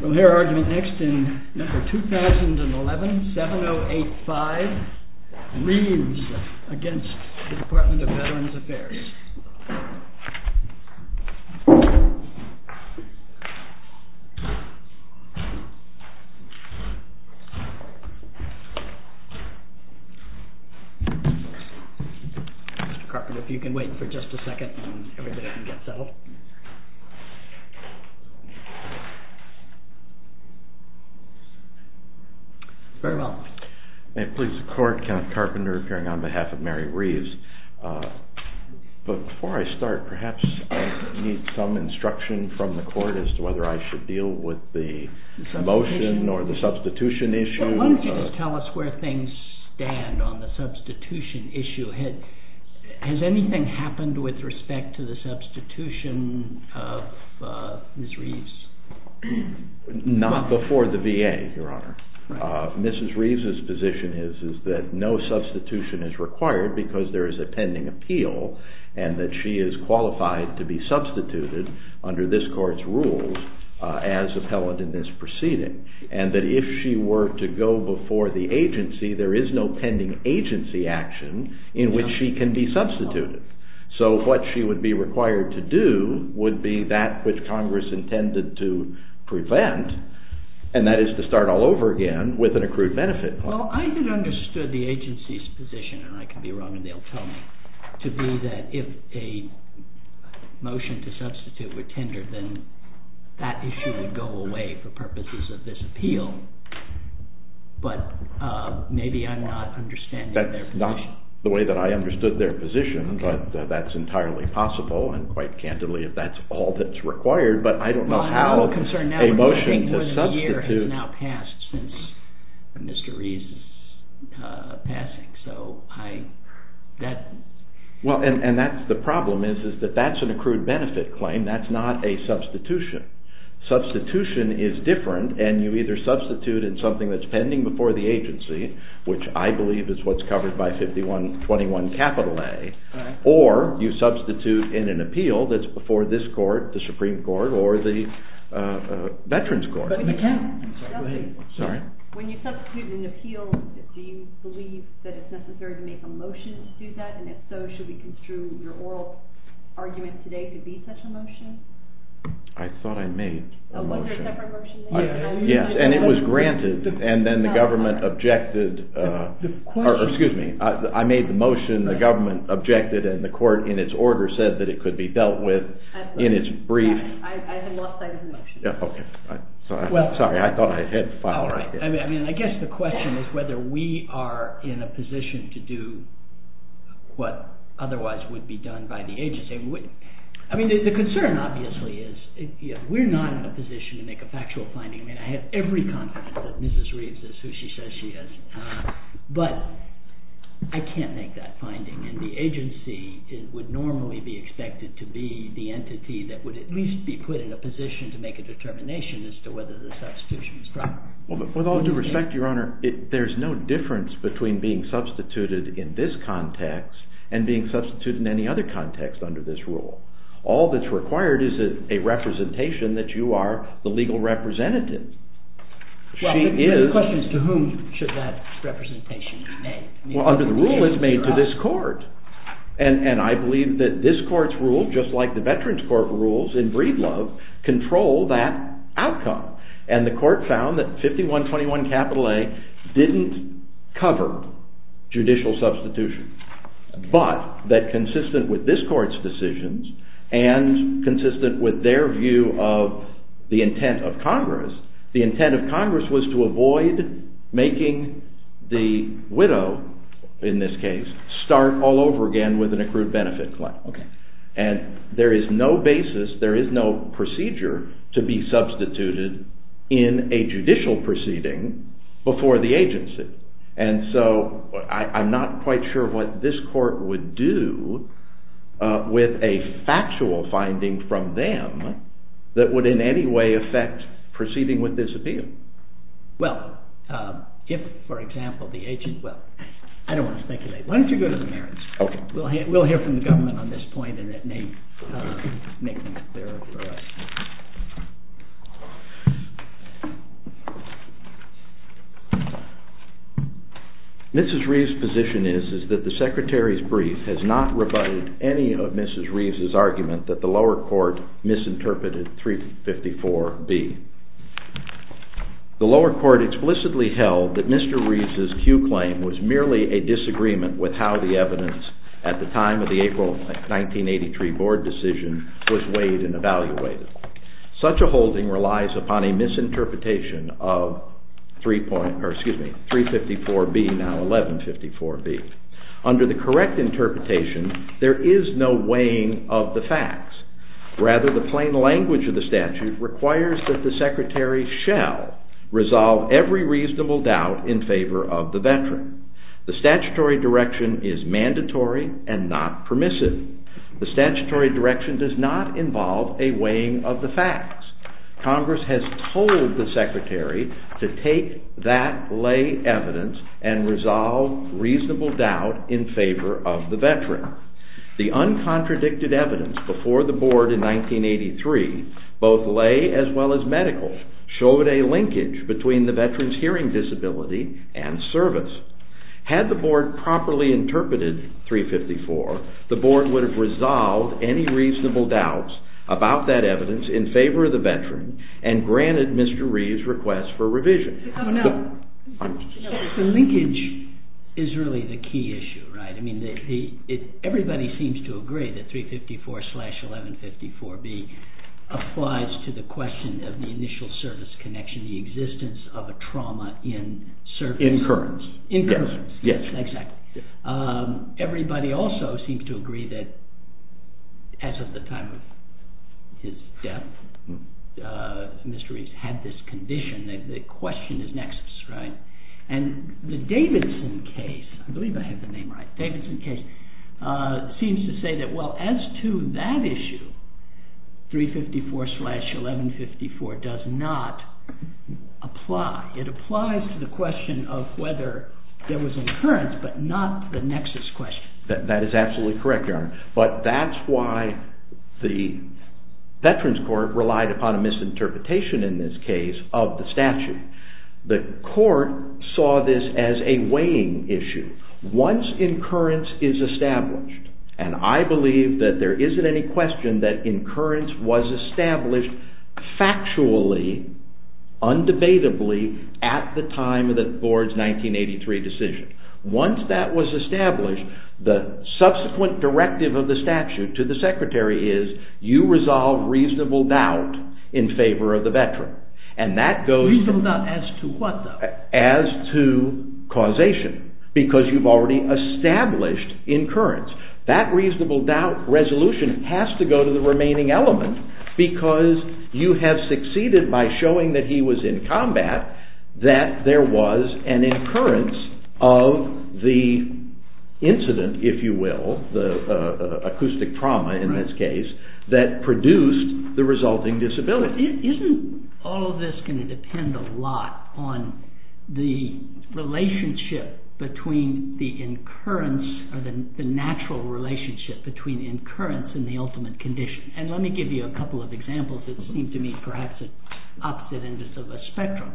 We'll hear argument next in number 2011-7085, Reeves against the Department of Veterans Affairs. Mr. Carpenter, if you can wait for just a second and everybody can get settled. Very well. May it please the Court, Kenneth Carpenter appearing on behalf of Mary Reeves. But before I start, perhaps I need some instruction from the Court as to whether I should deal with the motion or the substitution issue. Well, why don't you just tell us where things stand on the substitution issue? Has anything happened with respect to the substitution of Ms. Reeves? Not before the VA, Your Honor. Right. Mrs. Reeves' position is that no substitution is required because there is a pending appeal and that she is qualified to be substituted under this Court's rules as appellant in this proceeding. And that if she were to go before the agency, there is no pending agency action in which she can be substituted. So what she would be required to do would be that which Congress intended to prevent, and that is to start all over again with an accrued benefit. Well, I had understood the agency's position, and I could be wrong and they'll tell me, to be that if a motion to substitute were tendered, then that issue would go away for purposes of this appeal. But maybe I'm not understanding their position. That's not the way that I understood their position, but that's entirely possible, and quite candidly, if that's all that's required. But I don't know how a motion to substitute... More than a year has now passed since Mr. Reeves' passing, so Well, and that's the problem, is that that's an accrued benefit claim. That's not a substitution. Substitution is different, and you either substitute in something that's pending before the agency, which I believe is what's covered by 5121 A, or you substitute in an appeal that's before this court, the Supreme Court, or the Veterans Court. But McCann, go ahead. Sorry? When you substitute in an appeal, do you believe that it's necessary to make a motion to do that? And if so, should we construe your oral argument today to be such a motion? I thought I made a motion. Was there a separate motion? Yes, and it was granted, and then the government objected. I made the motion, the government objected, and the court in its order said that it could be dealt with in its brief. I had lost sight of the motion. Yeah, okay. Sorry, I thought I had filed it. All right. I guess the question is whether we are in a position to do what otherwise would be done by the agency. The concern obviously is we're not in a position to make a factual finding. I have every confidence that Mrs. Reeves is who she says she is, but I can't make that finding, and the agency would normally be expected to be the entity that would at least be put in a position to make a determination as to whether the substitution is proper. Well, with all due respect, Your Honor, there's no difference between being substituted in this context and being substituted in any other context under this rule. All that's required is a representation that you are the legal representative. The question is to whom should that representation be made? Well, under the rule, it's made to this court. And I believe that this court's rule, just like the Veterans Court rules in Breedlove, control that outcome. And the court found that 5121 A didn't cover judicial substitution, but that consistent with this court's decisions and consistent with their view of the intent of Congress, the intent of Congress was to avoid making the widow, in this case, start all over again with an accrued benefit claim. Okay. And there is no basis, there is no procedure to be substituted in a judicial proceeding before the agency. And so I'm not quite sure what this court would do with a factual finding from them that would in any way affect proceeding with this appeal. Well, if, for example, the agent... Well, I don't want to speculate. Why don't you go to the merits? Okay. We'll hear from the government on this point, and it may make things clearer for us. Mrs. Reeves' position is that the Secretary's brief has not rebutted any of Mrs. Reeves' argument that the lower court misinterpreted 354B. The lower court explicitly held that Mr. Reeves' Q claim was merely a disagreement with how the evidence at the time of the April 1983 board decision was weighed and evaluated. Such a holding relies upon a misinterpretation of 354B, now 1154B. Under the correct interpretation, there is no weighing of the facts. Rather, the plain language of the statute requires that the Secretary shall resolve every reasonable doubt in favor of the veteran. The statutory direction is mandatory and not permissive. The statutory direction does not involve a weighing of the facts. Congress has told the Secretary to take that lay evidence and resolve reasonable doubt in favor of the veteran. The uncontradicted evidence before the board in 1983, both lay as well as medical, showed a linkage between the veteran's hearing disability and service. Had the board properly interpreted 354, the board would have resolved any reasonable doubts about that evidence in favor of the veteran and granted Mr. Reeves' request for revision. The linkage is really the key issue, right? I mean, everybody seems to agree that 354/1154B applies to the question of the initial service connection, the existence of a trauma in service. Incurrence. Incurrence. Yes. Exactly. Yes. Everybody also seems to agree that as of the time of his death, Mr. Reeves had this condition. The question is nexus, right? And the Davidson case, I believe I have the name right, Davidson case, seems to say that, well, as to that issue, 354/1154 does not apply. It applies to the question of whether there was incurrence, but not the nexus question. That is absolutely correct, Your Honor. But that's why the Veterans Court relied upon a misinterpretation in this case of the statute. The court saw this as a weighing issue. Once incurrence is established, and I believe that there isn't any question that incurrence was established factually, undebatably, at the time of the board's 1983 decision. Once that was established, the subsequent directive of the statute to the Secretary is, you resolve reasonable doubt in favor of the veteran. And that goes... Reasonable doubt as to what, though? As to causation, because you've already established incurrence. That reasonable doubt resolution has to go to the remaining element, because you have succeeded by showing that he was in combat, that there was an incurrence of the incident, if you will, the acoustic trauma in this case, that produced the resulting disability. Isn't all of this going to depend a lot on the relationship between the incurrence, or the natural relationship between incurrence and the ultimate condition? And let me give you a couple of examples that seem to me perhaps at opposite ends of a spectrum.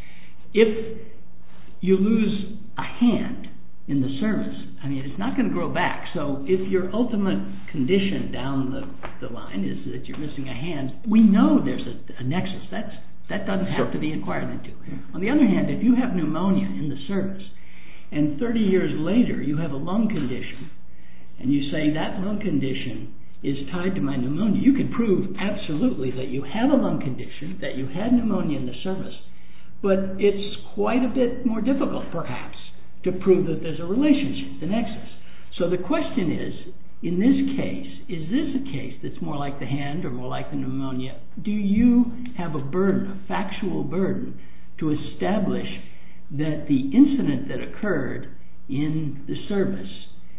If you lose a hand in the service, I mean, it's not going to grow back. So if your ultimate condition down the line is that you're missing a hand, we know there's a nexus. That doesn't have to be inquired into. On the other hand, if you have pneumonia in the service, and 30 years later you have a lung condition, and you say that lung condition is tied to my pneumonia, you can prove absolutely that you have a lung condition, that you had pneumonia in the service, but it's quite a bit more difficult, perhaps, to prove that there's a relationship, the nexus. So the question is, in this case, is this a case that's more like the hand or more like the pneumonia? Do you have a burden, a factual burden, to establish that the incident that occurred in the service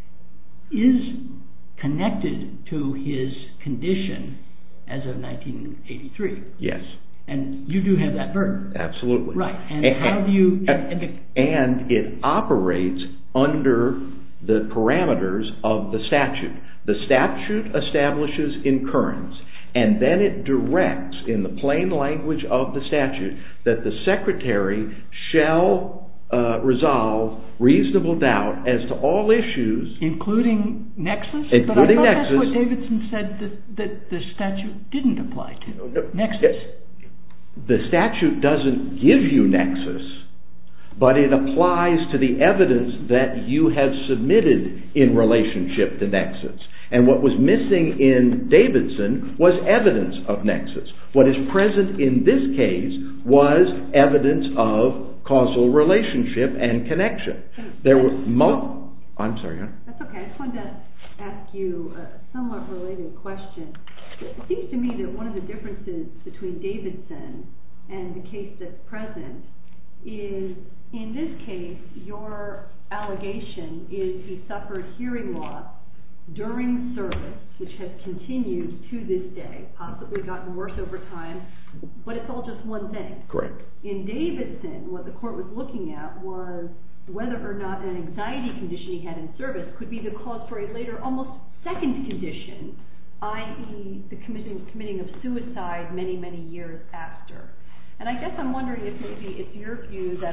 is connected to his condition as of 1983? Yes. And you do have that burden? Absolutely. Right. And how do you... And it operates under the parameters of the statute. The statute establishes incurrence, and then it directs, in the plain language of the statute, that the Secretary shall resolve reasonable doubt as to all issues, including nexus. Including but I thought nexus. That's what Davidson said that the statute didn't apply to. Nexus. The statute doesn't give you nexus, but it applies to the evidence that you have submitted in relationship to nexus. And what was missing in Davidson was evidence of nexus. What is present in this case was evidence of causal relationship and connection. There were I'm sorry, Honor. That's okay. I just wanted to ask you a somewhat related question. It seems to me that one of the differences between Davidson and the case that's present is, in this case, your allegation is he suffered hearing loss during service, which has continued to this day, possibly gotten worse over time, but it's all just one thing. Correct. In Davidson, what the court was looking at was whether or not an anxiety condition he had in service could be the cause for a later, almost second condition, i.e. the committing of suicide many, many years after. And I guess I'm wondering if maybe it's your view that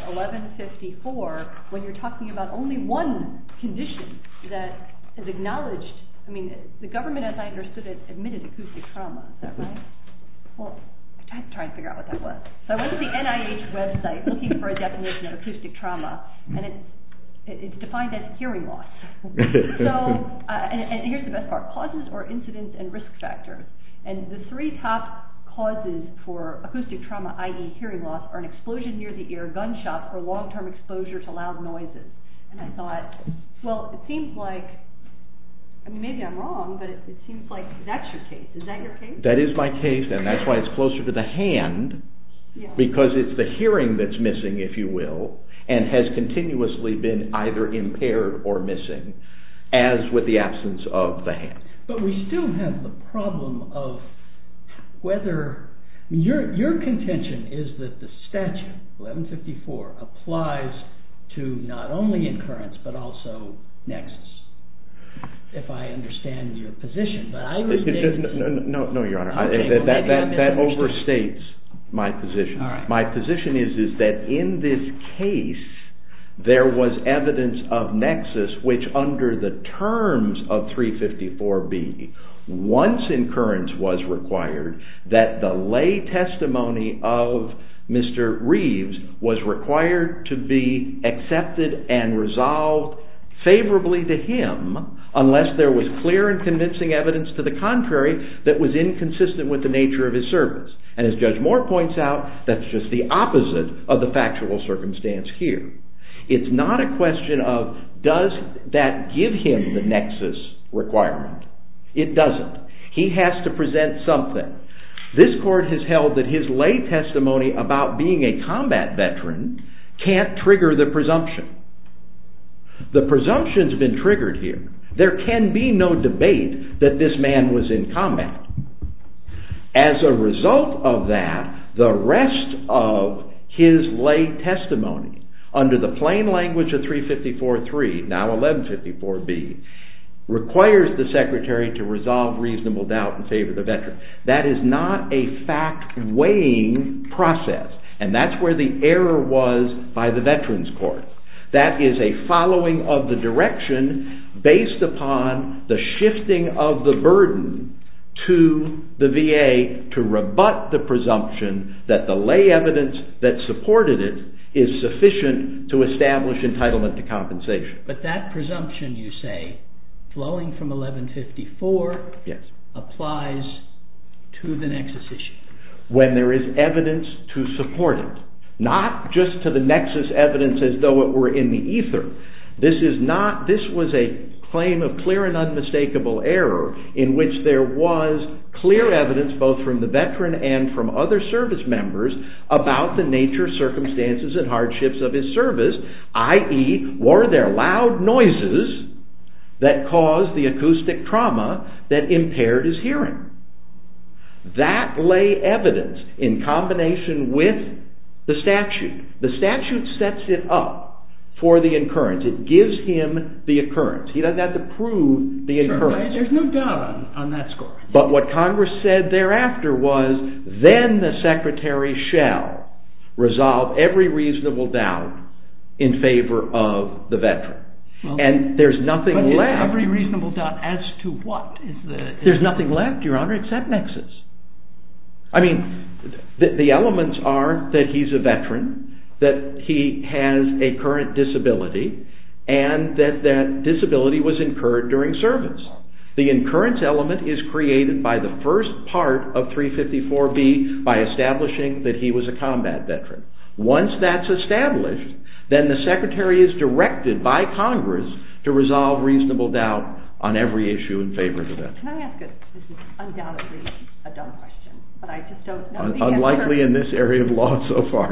1154, when you're talking about only one condition that is acknowledged, I mean, the government, as I understood it, admitted acoustic trauma. Is that right? Well, I tried to try and figure out what that was. So I went to the NIH website looking for a definition of acoustic trauma, and it's defined as hearing loss. So, and here's the best part: causes or incidents and risk factors. And the three top causes for acoustic trauma, i.e. hearing loss, are an explosion near the ear, gunshots, or long-term exposure to loud noises. And I thought, well, it seems like, I mean, maybe I'm wrong, but it seems like that's your case. Is that your case? That is my case, and that's why it's closer to the hand, because it's the hearing that's missing, if you will, and has continuously been either impaired or missing, as with the absence of the hand. But we still have the problem of whether, your contention is that the statute, 1154, applies to not only incurrence, but also nexus, if I understand your position. But I was No, Your Honor. Okay, that overstates my position. All right. My position is that in this case, there was evidence of nexus which, under the terms of 354B, once incurrence was required, that the lay testimony of Mr. Reeves was required to be accepted and resolved favorably to him, unless there was clear and convincing evidence to the contrary that was inconsistent with the nature of his service. And as Judge Moore points out, that's just the opposite of the factual circumstance here. It's not a question of, does that give him the nexus requirement? It doesn't. He has to present something. This court has held that his lay testimony about being a combat veteran can't trigger the presumption. The presumption's been triggered here. There can be no debate that this man was in combat. As a result of that, the rest of his lay testimony, under the plain language of 354.3, now 1154B, requires the Secretary to resolve reasonable doubt in favor of the veteran. That is not a fact-weighing process, and that's where the error was by the Veterans Court. That is a following of the direction based upon the shifting of the burden to the VA to rebut the presumption that the lay evidence that supported it is sufficient to establish entitlement to compensation. But that presumption, you say, flowing from 1154, yes, applies to the nexus issue. When there is evidence to support it, not just to the nexus evidence as though it were in the ether. This was a claim of clear and unmistakable error in which there was clear evidence both from the veteran and from other service members about the nature, circumstances, and hardships of his service, i.e., were there loud noises that caused the acoustic trauma that impaired his hearing. That lay evidence, in combination with the statute sets it up for the incurrence. It gives him the occurrence. He doesn't have to prove the incurrence. There's no doubt on that score. But what Congress said thereafter was, then the Secretary shall resolve every reasonable doubt in favor of the veteran. And there's nothing left. Every reasonable doubt as to what? There's nothing left, Your Honor, except nexus. I mean, the elements are that he's a veteran, that he has a current disability, and that disability was incurred during service. The incurrence element is created by the first part of 354B by establishing that he was a combat veteran. Once that's established, then the Secretary is directed by Congress to resolve reasonable doubt on every issue in favor of the veteran. Can I ask this is undoubtedly a dumb question, but I just don't know the Unlikely answer. in this area of law so far.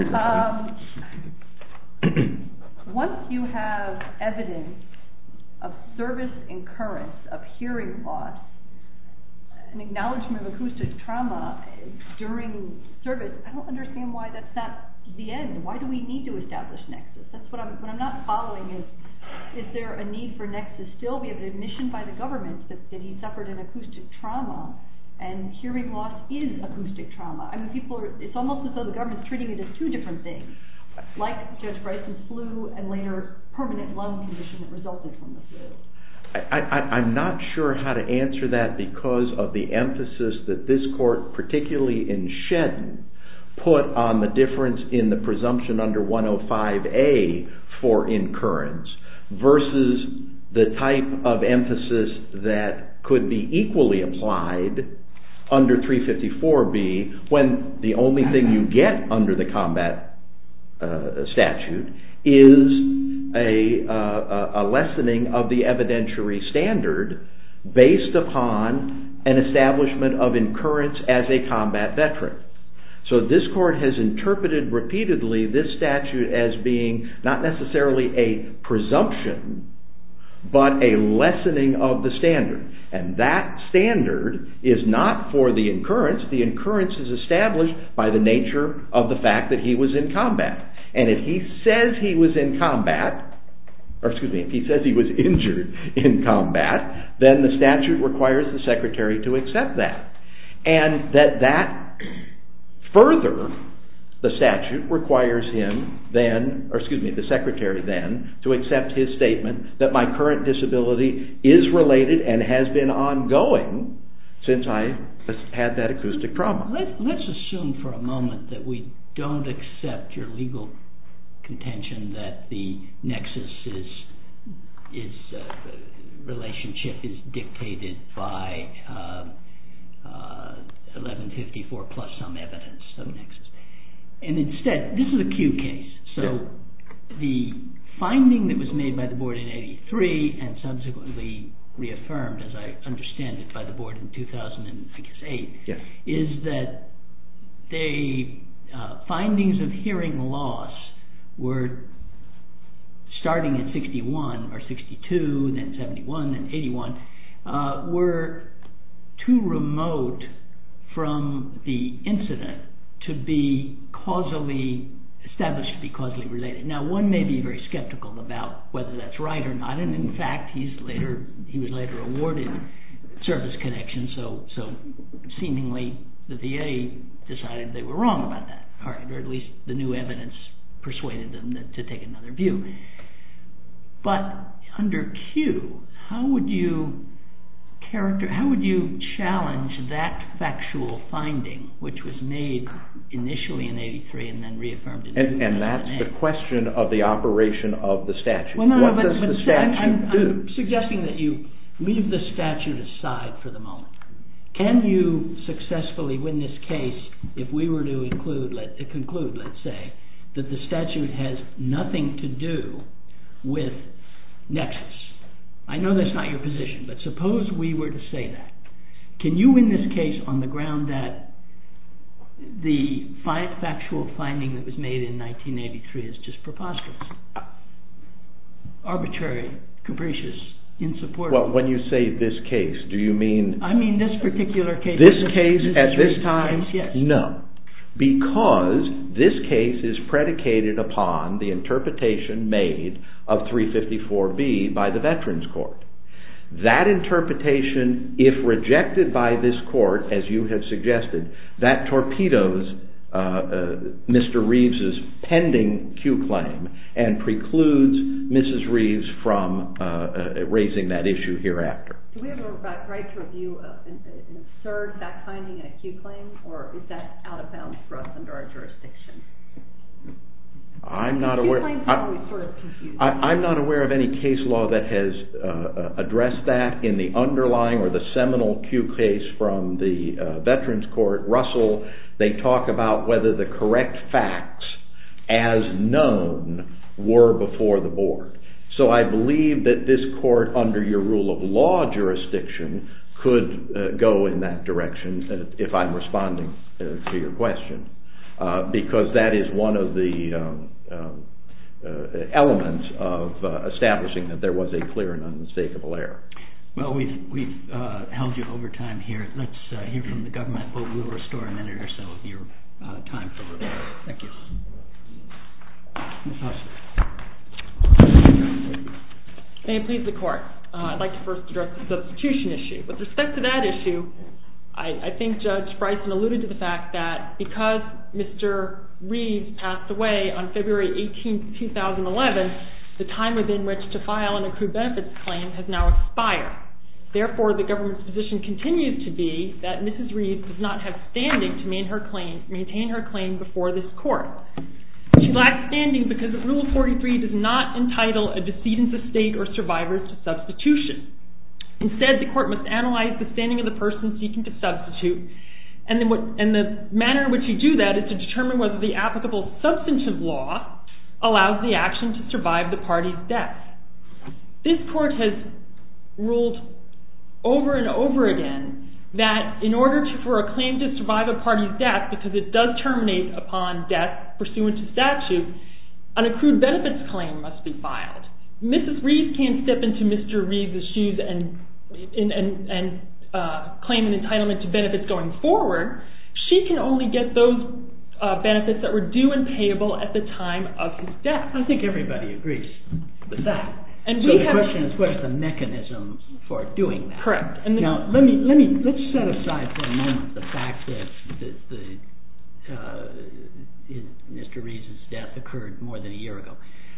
Once you have evidence of service incurrence, of hearing loss, an acknowledgement of acoustic trauma during service, I don't understand why that's not the end. Why do we need to establish nexus? That's what I'm not following is there a need for nexus still? We have an admission by the government that he suffered an acoustic trauma, and hearing loss is acoustic trauma. I mean, it's almost as though the government's treating it as two different things, like Judge Bryson's flu and later permanent lung condition that resulted from the flu. I'm not sure how to answer that because of the emphasis that this court, particularly in Shedden, put on the difference in the presumption under 105A for incurrence versus the type of emphasis that could be equally applied under 354B when the only thing you get under the combat statute is a lessening of the evidentiary standard based upon an establishment of incurrence as a combat veteran. So this court has interpreted repeatedly this statute as being not necessarily a presumption, but a lessening of the standard. And that standard is not for the incurrence. The incurrence is established by the nature of the fact that he was in combat. And if he says he was in combat, if he says he was injured in combat, then the statute requires the Secretary to accept that. And that further, the statute requires the Secretary then to accept his statement that my current disability is related and has been ongoing since I had that acoustic trauma. Let's assume for a moment that we don't accept your legal contention that the nexus relationship is dictated by 1154 plus some evidence of nexus. And instead, this is a Q case. So the finding that was made by the board in 83 and subsequently reaffirmed, as I understand it, by the board in 2008, is that the findings of hearing loss were starting at 61 or 62, then 71, then 81, were too remote from the incident to be established to be causally related. Now, one may be very skeptical about whether that's right or not, and in fact, he was later awarded service connection, so seemingly the VA decided they were wrong about that, or at least the new evidence persuaded them to take another view. But under Q, how would you challenge that factual finding, which was made initially in 83 and then reaffirmed in 2008? And that's the question of the operation of the statute. Well, what does the statute do? I'm suggesting that you leave the statute aside for the moment. Can you successfully win this case if we were to conclude, let's say, that the statute has nothing to do with nexus? I know that's not your position, but suppose we were to say that. Can you win this case on the ground that the factual finding that was made in 1983 is just preposterous, arbitrary, capricious, insupportable? Well, when you say this case, do you mean... I mean this particular case. This case at this time? Yes. No. Because this case is predicated upon the interpretation made of 354B by the Veterans Court. That interpretation, if rejected by this court, as you have suggested, that torpedoes Mr. Reeves' pending Q claim and precludes Mrs. Reeves from raising that issue hereafter. Do we have a right to review an absurd fact-finding in a Q claim, or is that out of bounds for us under our jurisdiction? I'm not aware. Q claims are always sort of confusing. I'm not aware of any case law that has addressed that in the underlying or the seminal Q case from the Veterans Court. Russell, they talk about whether the correct facts as known were before the board. So I believe that this court, under your rule of law jurisdiction, could go in that direction, if I'm responding to your question, because that is one of the elements of establishing that there was a clear and unmistakable error. Well, we've held you over time here. Let's hear from the government. We'll restore a minute or so of your time for rebuttal. Thank you. Ms. Hussler. May it please the Court. I'd like to first address the substitution issue. With respect to that issue, I think Judge Bryson alluded to the fact that because Mr. Reeves passed away on February 18, 2011, the time within which to file an accrued benefits claim has now expired. Therefore, the government's position continues to be that Mrs. Reeves does not have standing to maintain her claim before this court. She lacks standing because Rule 43 does not entitle a decedent's estate or survivors to substitution. Instead, the court must analyze the standing of the person seeking to substitute, and the manner in which you do that is to determine whether the applicable substantive law allows the action to survive the party's death. This court has ruled over and over again that in order for a claim to survive a party's death, because it does terminate upon death pursuant to statute, an accrued benefits claim must be filed. Mrs. Reeves can't step into Mr. Reeves' shoes and claim an entitlement to benefits going forward. She can only get those benefits that were due and payable at the time of his death. I think everybody agrees with that. And so the question is, what is the mechanism for doing that? Correct. And now, let's set aside for a moment the fact that Mr. Reeves' death occurred more than a year ago.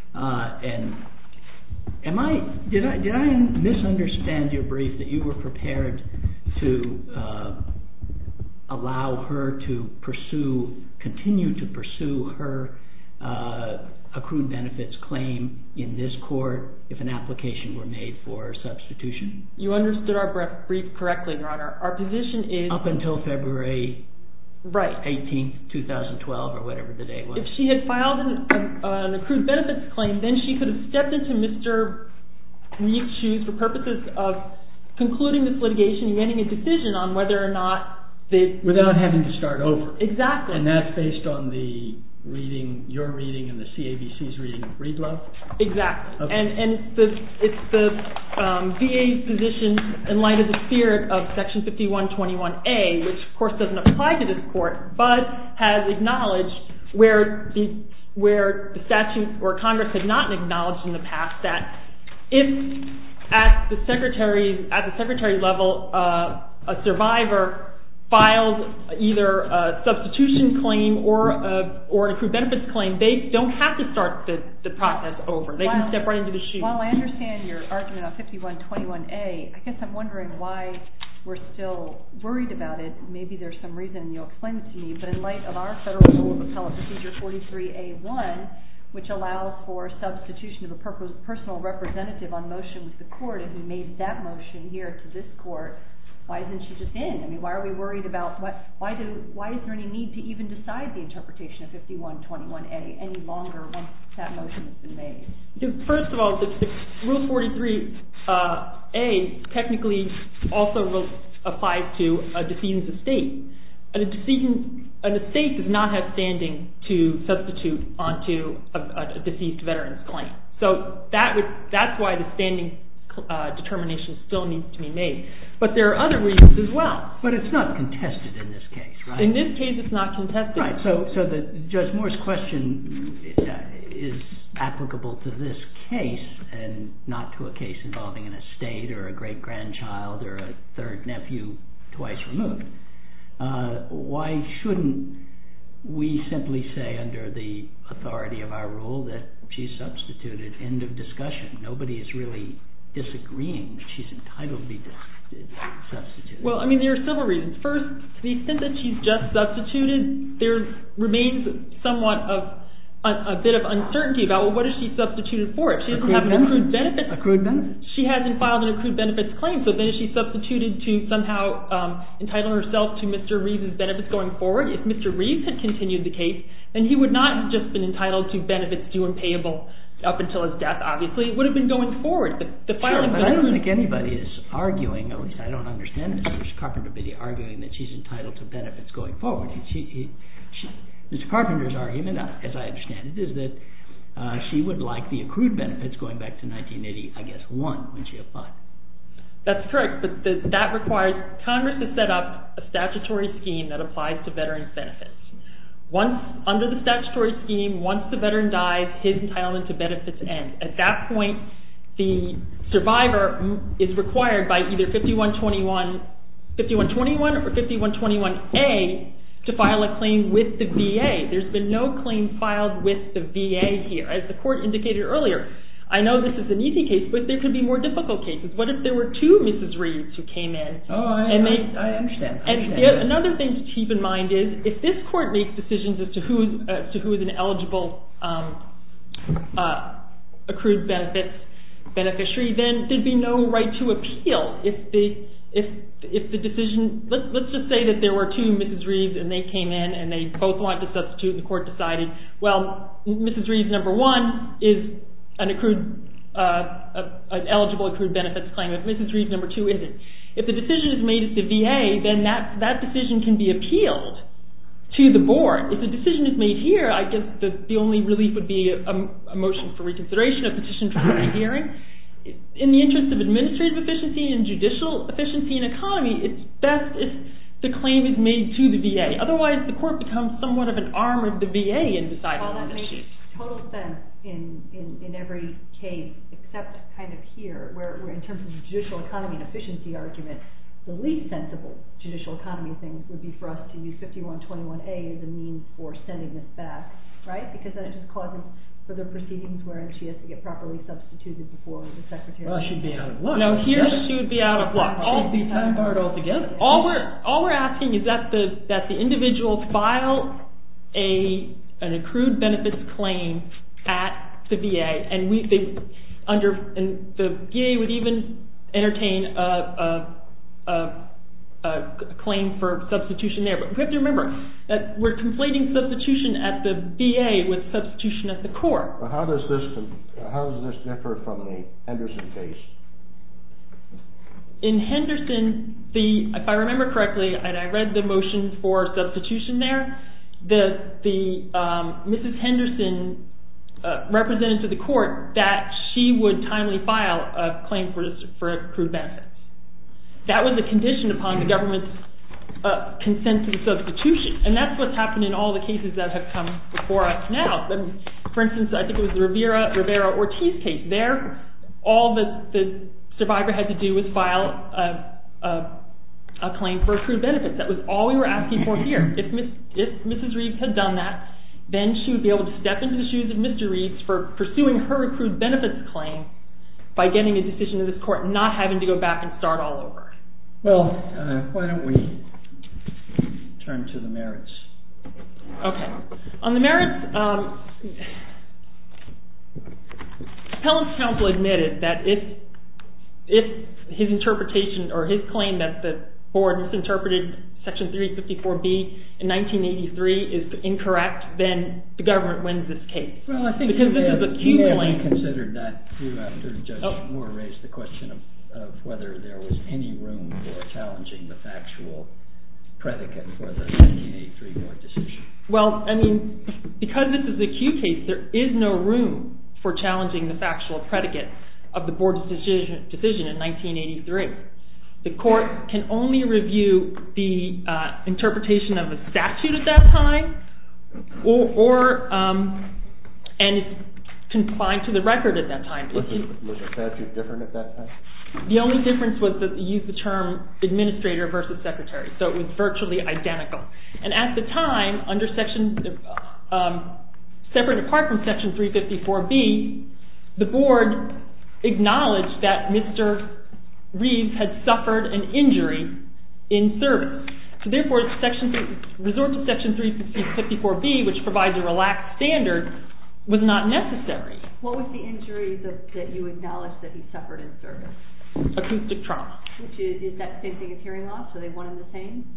Did I misunderstand your brief that you were prepared to allow her to continue to pursue her accrued benefits claim in this court if an application were made for substitution? You understood our brief correctly, Your Honor. Our position is... Up until February 18th, 2012, or whatever the date was. If she had filed an accrued benefits claim, then she could have stepped into Mr. Reeves' shoes for purposes of concluding this litigation and getting a decision on whether or not they... Without having to start over. Exactly. And that's based on the reading, your reading, and the CABC's reading of Breedlove? Exactly. Okay. And it's the VA's position in light of the spirit of Section 5121A, which of course doesn't apply to this court, but has acknowledged where the statute or Congress had not acknowledged in the past that if at the secretary level a survivor filed either a substitution claim or an accrued benefits claim, they don't have to start the process over. They can step right into the shoes. While I understand your argument on 5121A, I guess I'm wondering why we're still worried about it. Maybe there's some reason, you'll explain it to me, but in light of our Federal Rule of Appellate Procedure 43A1, which allows for substitution of a personal representative on motion with the court, and he made that motion here to this court, why isn't she just in? I mean, why are we worried about why is there any need to even decide the interpretation of 5121A any longer once that motion has been made? Because first of all, the Rule 43A technically also applies to a decedent's estate. An estate does not have standing to substitute onto a deceased veteran's claim. So that's why the standing determination still needs to be made. But there are other reasons as well. But it's not contested in this case, right? In this case, it's not contested. Right. So Judge Moore's question is applicable to this case and not to a case involving an estate or a great-grandchild or a third nephew twice removed. Why shouldn't we simply say under the authority of our rule that she's substituted, end of discussion. Nobody is really disagreeing that she's entitled to be substituted. Well, I mean, there are several reasons. First, to the extent that she's just substituted, there remains somewhat of a bit of uncertainty about, well, what is she substituted for? If she doesn't have an accrued benefits, she hasn't filed an accrued benefits claim, so then is she substituted to somehow entitle herself to Mr. Reeves' benefits going forward? If Mr. Reeves had continued the case, then he would not have just been entitled to benefits due and payable up until his death, obviously. It would have been going forward. Sure, but I don't think anybody is arguing, at least I don't understand Mr. Carpenter to be arguing that she's entitled to benefits going forward. Mr. Carpenter's argument, as I understand it, is that she would like the accrued benefits going back to 1980, I guess, when she applied. That's correct, but that requires Congress to set up a statutory scheme that applies to veterans' benefits. Under the statutory scheme, once the veteran dies, his entitlement to benefits ends. At that point, the survivor is required by either 5121 or 5121A to file a claim with the VA. There's been no claim filed with the VA here. As the court indicated earlier, I know this is an easy case, but there could be more difficult cases. What if there were two Mrs. Reeves who came in? I understand. Another thing to keep in mind is, if this court makes decisions as to who is an eligible accrued benefits beneficiary, then there'd be no right to appeal. If the decision, let's just say that there were two Mrs. Reeves and they came in and they both wanted to substitute, and the court decided, well, Mrs. Reeves number one is an eligible accrued benefits claim, if Mrs. Reeves number two isn't. If the decision is made at the VA, then that decision can be appealed to the board. If the decision is made here, I guess the only relief would be a motion for reconsideration, a petition for rehearing. In the interest of administrative efficiency and judicial efficiency and economy, it's best if the claim is made to the VA. Otherwise, the court becomes somewhat of an arm of the VA in deciding on this issue. Total sense in every case, except kind of here, where in terms of the judicial economy and efficiency argument, the least sensible judicial economy thing would be for us to use 5121A as a means for sending this back, right? Because then it just causes further proceedings wherein she has to get properly substituted before the secretary. Well, she'd be out of luck. No, here she would be out of luck. She'd be time barred altogether. All we're asking is that the individual file an accrued benefits claim at the VA, and the VA would even entertain a claim for substitution there. But we have to remember that we're conflating substitution at the VA with substitution at the court. Well, how does this differ from the Henderson case? In Henderson, if I remember correctly, and I read the motion for substitution there, Mrs. Henderson represented to the court that she would timely file a claim for accrued benefits. That was a condition upon the government's consent to the substitution, and that's what's happened in all the cases that have come before us now. For instance, I think it was the Rivera-Ortiz case. There, all the survivor had to do was file a claim for accrued benefits. That was all we were asking for here. If Mrs. Reeves had done that, then she would be able to step into the shoes of Mr. Reeves for pursuing her accrued benefits claim by getting a decision of this court and not having to go back and start all over. Well, why don't we turn to the merits? Okay. On the merits, Appellant's counsel admitted that if his interpretation or his claim that the board misinterpreted Section 354B in 1983 is incorrect, then the government wins this case. Well, I think because this is a Q claim. Considered that too after Judge Moore raised the question of whether there was any room for challenging the factual predicate for the 1983 board decision. Well, I mean, because this is a Q case, there is no room for challenging the factual predicate of the board's decision in 1983. The court can only review the interpretation of a statute at that time, and it's confined to the record at that time. Was the statute different at that time? The only difference was that you used the term administrator versus secretary, so it was virtually identical. And at the time, under separate and apart from Section 354B, the board acknowledged that Mr. Reeves had suffered an injury in service. So therefore, resort to Section 354B, which provides a relaxed standard, was not necessary. What was the injury that you acknowledged that he suffered in service? Acoustic trauma. Which is that the same thing as hearing loss? So they one and the same?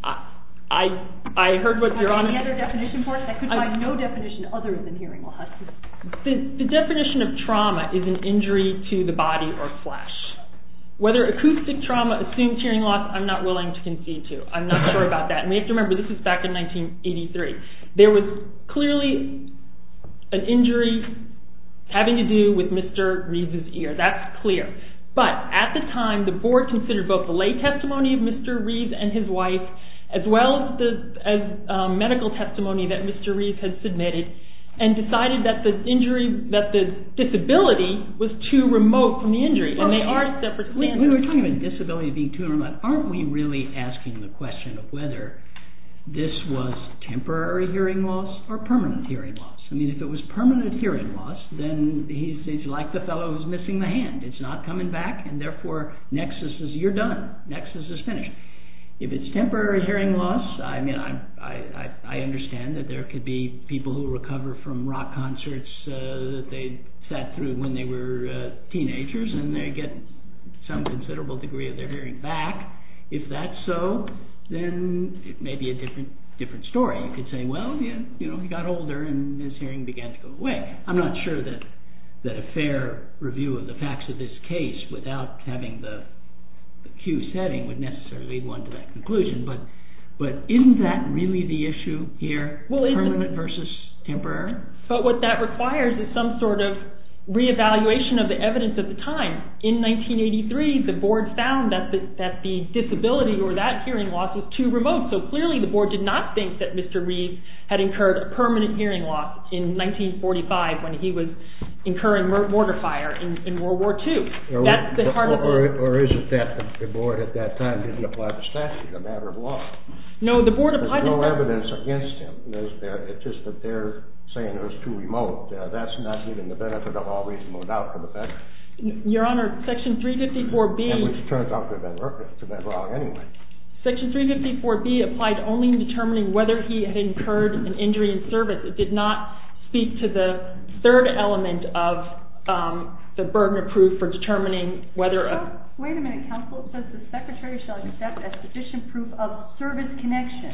I heard what Your Honor... Any other definition for it? I could find no definition other than hearing loss. The definition of trauma is an injury to the body or flesh. Whether acoustic trauma assumes hearing loss, I'm not willing to concede to. I'm not sure about that. And we have to remember, this was back in 1983. There was clearly an injury having to do with Mr. Reeves' ear. That's clear. But at the time, the board considered both the lay testimony of Mr. Reeves and his wife, as well as medical testimony that Mr. Reeves had submitted, and decided that the disability was too remote from the injury. And they are separate standards. We were talking about disability being too remote. Aren't we really asking the question of whether this was temporary hearing loss or permanent hearing loss? I mean, if it was permanent hearing loss, then he's like the fellow who's missing the hand. It's not coming back, and therefore Nexus is, you're done. Nexus is finished. If it's temporary hearing loss, I mean, I understand that there could be people who recover from rock concerts that they sat through when they were teenagers, and they get some considerable degree of their hearing back. If that's so, then it may be a different story. You could say, well, he got older and his hearing began to go away. I'm not sure that a fair review of the facts of this case without having the Q setting would necessarily lead one to that conclusion. But isn't that really the issue here, permanent versus temporary? But what that requires is some sort of reevaluation of the evidence at the time. In 1983, the board found that the disability or that hearing loss was too remote. So clearly the board did not think that Mr. Reeves had incurred a permanent hearing loss in 1945 when he was incurring mortar fire in World War II. That's the heart of the... Or is it that the board at that time didn't apply the statute, a matter of law? No, the board applied the statute. There's no evidence against him. It's just that they're saying it was too remote. That's not giving the benefit of all reasonable doubt for the veteran. Your Honor, Section 354B... And which turns out to have been wrong anyway. Section 354B applied only in determining whether he had incurred an injury in service. It did not speak to the third element of the burden of proof for determining whether... Wait a minute, counsel. It says the Secretary shall accept as sufficient proof of service connection.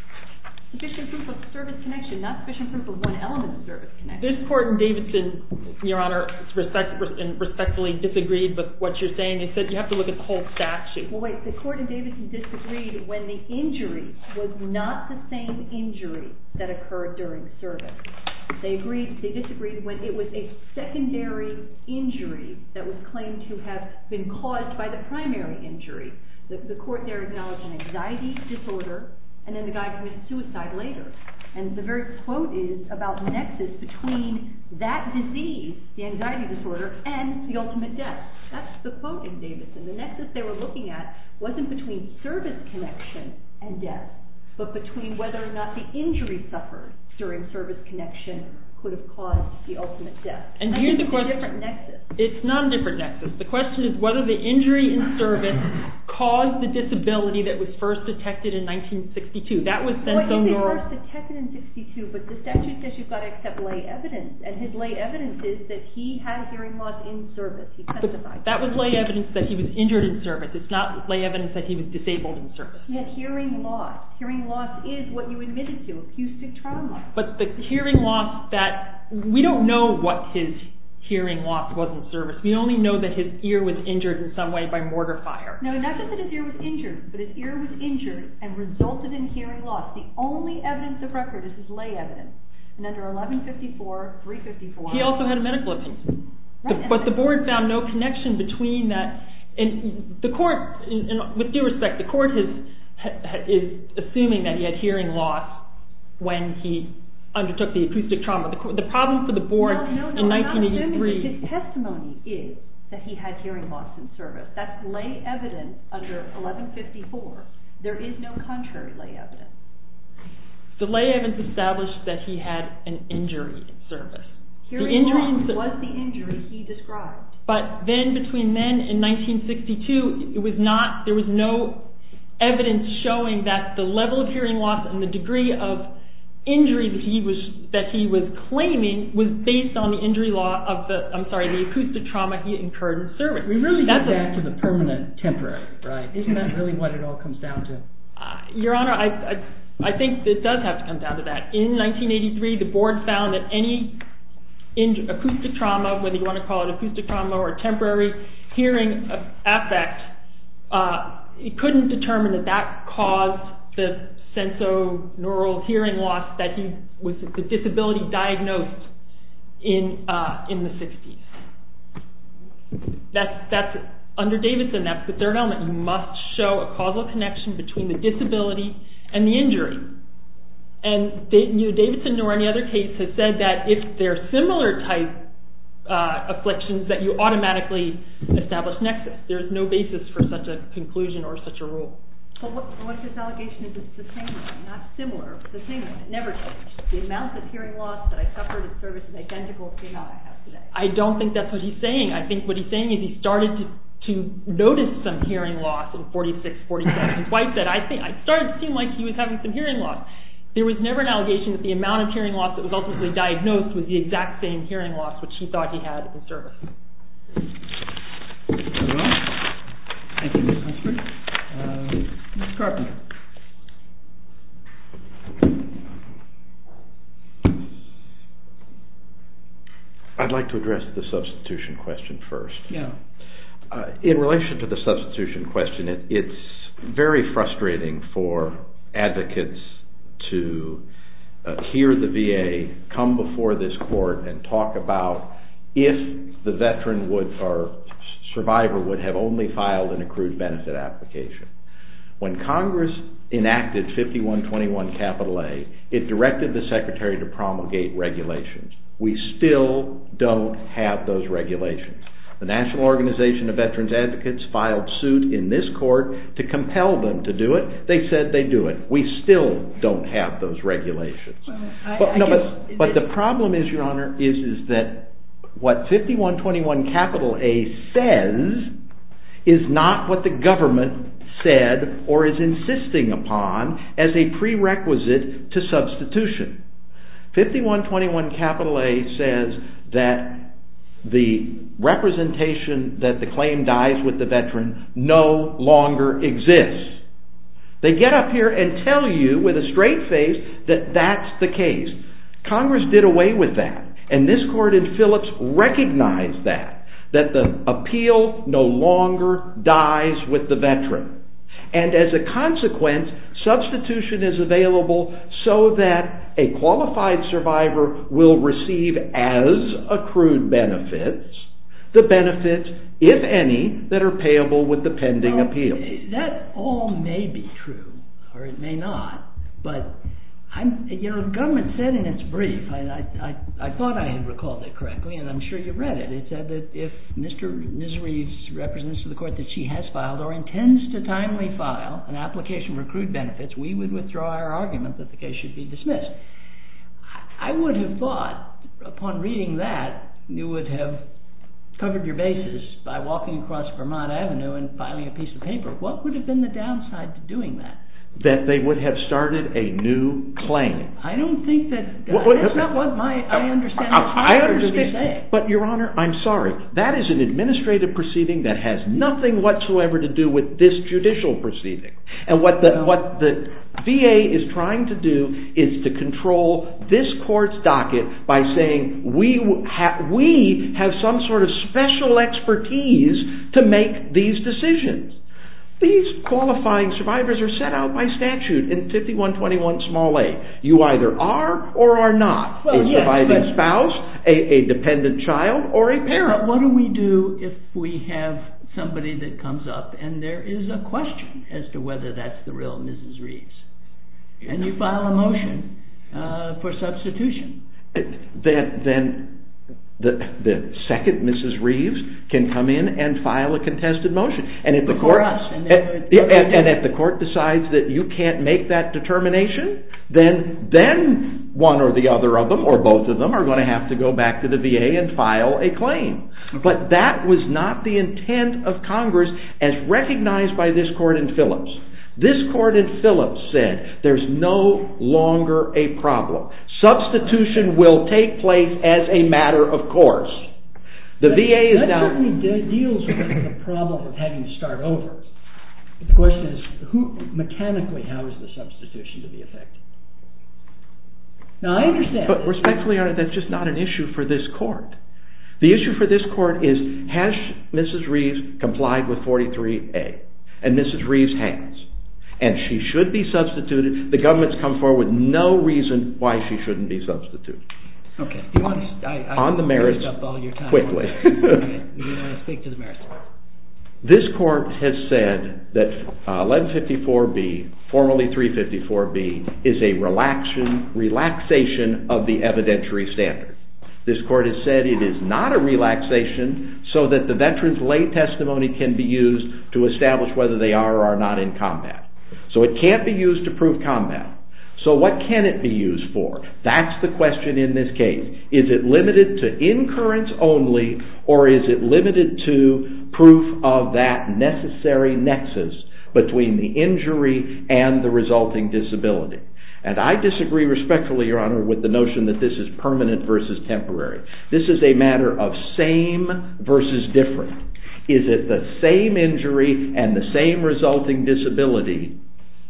Sufficient proof of service connection, not sufficient proof of one element of service connection. This court in Davidson, Your Honor, respectfully disagreed with what you're saying. They said you have to look at the whole statute. Well, wait, the court in Davidson disagreed when the injury was not the same injury that occurred during service. They disagreed when it was a secondary injury that was claimed to have been caused by the primary injury. The court there acknowledged an anxiety disorder, and then the guy committed suicide later. And the very quote is about the nexus between that disease, the anxiety disorder, and the ultimate death. That's the quote in Davidson. The nexus they were looking at wasn't between service connection and death, but between whether or not the injury suffered during service connection could have caused the ultimate death. And here's the question. It's a different nexus. It's not a different nexus. The question is whether the injury in service caused the disability that was first detected in 1962. That was sensorineural. First detected in 62, but the statute says you've got to accept lay evidence, and his lay evidence is that he had hearing loss in service. He testified. That was lay evidence that he was injured in service. It's not lay evidence that he was disabled in service. He had hearing loss. Hearing loss is what you admitted to, acoustic trauma. But the hearing loss that, we don't know what his hearing loss was in service. We only know that his ear was injured in some way by mortar fire. No, not just that his ear was injured, but his ear was injured and resulted in hearing loss. The only evidence of record is his lay evidence. And under 1154, 354... He also had a medical opinion. Right. But the board found no connection between that. And the court, with due respect, the court is assuming that he had hearing loss when he undertook the acoustic trauma. The problem for the board in 1983... His testimony is that he had hearing loss in service. That's lay evidence under 1154. There is no contrary lay evidence. The lay evidence established that he had an injury in service. Hearing loss was the injury he described. But then between then and 1962, there was no evidence showing that the level of hearing loss and the degree of injury that he was claiming was based on the the acoustic trauma he incurred in service. We really get back to the permanent temporary, right? Isn't that really what it all comes down to? Your Honor, I think it does have to come down to that. In 1983, the board found that any acoustic trauma, whether you want to call it acoustic trauma or temporary hearing affect, it couldn't determine that caused the sensorineural hearing loss that he was the disability diagnosed in the 60s. That's under Davidson. That's the third element. You must show a causal connection between the disability and the injury. And Davidson or any other case has said that if they're similar type afflictions, that you automatically establish nexus. There's no basis for such a conclusion or such a rule. But what his allegation is, it's the same one, not similar, it's the same one. It never changed. The amount of hearing loss that I suffered in service is identical to the amount I have today. I don't think that's what he's saying. I think what he's saying is he started to notice some hearing loss in 46, 47. His wife said, I started to seem like he was having some hearing loss. There was never an allegation that the amount of hearing loss that was ultimately diagnosed was the exact same hearing loss which he thought he had in service. Thank you, Ms. Hunsford. Ms. Carpenter. I'd like to address the substitution question first. Yeah. In relation to the substitution question, it's very frustrating for advocates to hear the VA come before this court and talk about if the veteran or survivor would have only filed an accrued benefit application. When Congress enacted 5121A, it directed the Secretary to promulgate regulations. We still don't have those regulations. The National Organization of Veterans Advocates filed suit in this court to compel them to do it. They said they do it. We still don't have those regulations. But the problem is, Your Honor, is that what 5121A says is not what the government said or is insisting upon as a prerequisite to substitution. 5121A says that the representation that the claim dies with the veteran no longer exists. They get up here and tell you with a straight face that that's the case. Congress did away with that. And this court in Phillips recognized that the appeal no longer dies with the veteran. And as a consequence, substitution is available so that a qualified survivor will receive as accrued benefits the benefits, if any, that are payable with the pending appeal. That all may be true, or it may not, but the government said in its brief, I thought I had recalled it correctly, and I'm sure you read it. It said that if Ms. Reeves represents to the court that she has filed or intends to timely file an application for accrued benefits, we would withdraw our argument that the case should be dismissed. I would have thought, upon reading that, you would have covered your bases by walking across Vermont Avenue and filing a piece of paper. What would have been the downside to doing that? That they would have started a new claim. I don't think that's not what I understand to be saying. But, Your Honor, I'm sorry. That is an administrative proceeding that has nothing whatsoever to do with this judicial proceeding. And what the VA is trying to do is to control this court's docket by saying we have some sort of special expertise to make these decisions. These qualifying survivors are set out by statute in 5121 small a. You either are or are not a surviving spouse, a dependent child, or a parent. But what do we do if we have somebody that comes up and there is a question as to whether that's the real Mrs. Reeves? And you file a motion for substitution. Then the second Mrs. Reeves can come in and file a contested motion. And if the court decides that you can't make that determination, then one or the other of them, or both of them, are going to have to go back to the VA and file a claim. Okay. But that was not the intent of Congress as recognized by this court in Phillips. This court in Phillips said there's no longer a problem. Substitution will take place as a matter of course. The VA is now... That certainly deals with the problem of having to start over. The question is, mechanically, how is the substitution to be effected? Now, I understand... But respectfully, Your Honor, that's just not an issue for this court. The issue for this court is, has Mrs. Reeves complied with 43A? And Mrs. Reeves has. And she should be substituted. The government's come forward with no reason why she shouldn't be substituted. Okay. On the merits, up all your time quickly. You want to speak to the merits? This court has said that 1154B, formerly 354B, is a relaxation of the evidentiary standard. This court has said it is not a relaxation so that the veteran's lay testimony can be used to establish whether they are or are not in combat. So it can't be used to prove combat. So what can it be used for? That's the question in this case. Is it limited to incurrence only, or is it limited to proof of that necessary nexus between the injury and the resulting disability? And I disagree respectfully, Your Honor, with the notion that this is permanent versus temporary. This is a matter of same versus different. Is it the same injury and the same resulting disability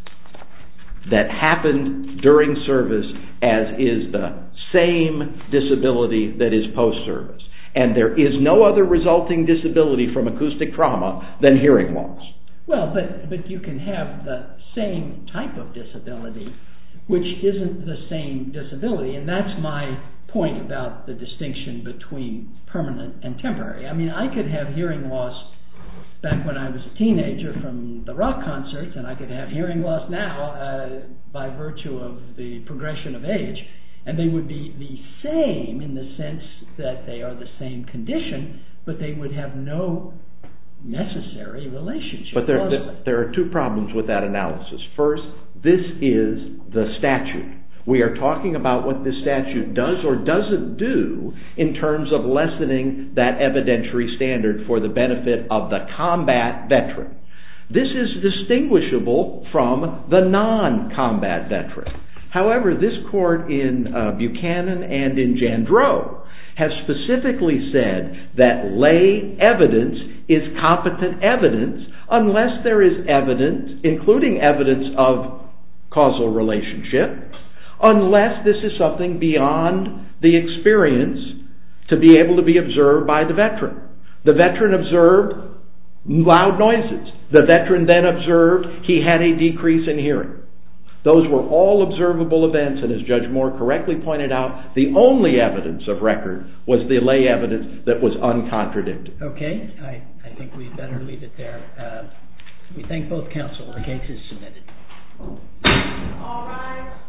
that happened during service as is the same disability that is post-service? And there is no other resulting disability from acoustic trauma than hearing loss. Well, but you can have the same type of disability which isn't the same disability, and that's my point about the distinction between permanent and temporary. I mean, I could have hearing loss back when I was a teenager from the rock concerts, and I could have hearing loss now by virtue of the progression of age, and they would be the same in the sense that they are the same condition, but they would have no necessary relationship. But there are two problems with that analysis. First, this is the statute. We are talking about what this statute does or doesn't do in terms of lessening that evidentiary standard for the benefit of the combat veteran. This is distinguishable from the non-combat veteran. However, this court in Buchanan and in Jandreau has specifically said that lay evidence is competent evidence unless there is evidence, including evidence of causal relationship, unless this is something beyond the experience to be able to be observed by the veteran. The veteran observed loud noises. The veteran then observed he had a decrease in hearing. Those were all observable events, and as Judge Moore correctly pointed out, the only evidence of record was the lay evidence that was uncontradicted. Okay, I think we'd better leave it there. We thank both counsel. The case is submitted. All rise.